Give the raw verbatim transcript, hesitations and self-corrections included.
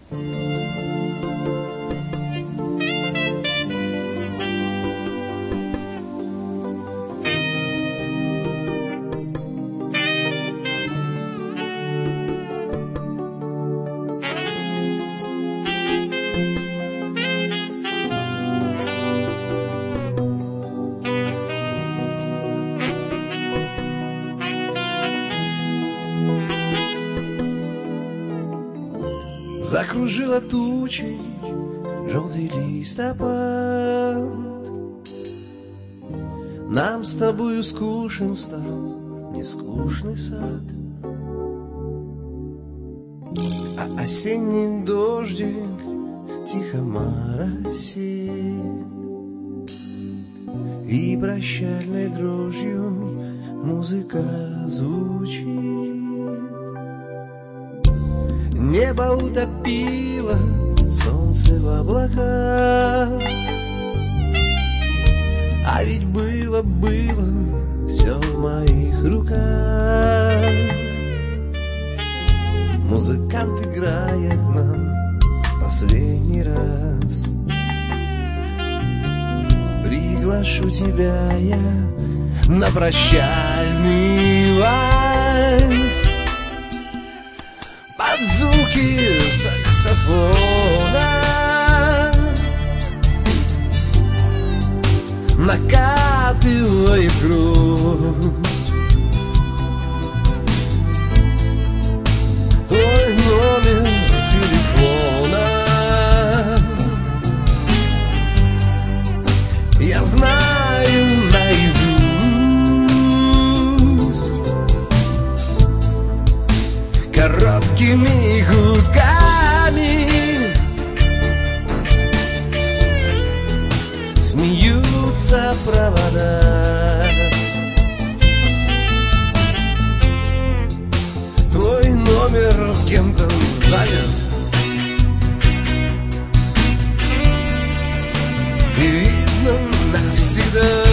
Закружила тучей желтый листопад. Нам с тобою скучен стал нескучный сад, а осенний дождик тихо моросит, и прощальной дрожью музыка звучит. Небо утопило солнце в облаках, а ведь было, было все в моих руках. Музыкант играет нам последний раз. Приглашу тебя я на прощальный вальс под звуки саксофона. Накатывает грусть. Твой номер телефона я знаю наизусть. Короткими гудками смеются провода. Твой номер кем-то занят, и видно навсегда.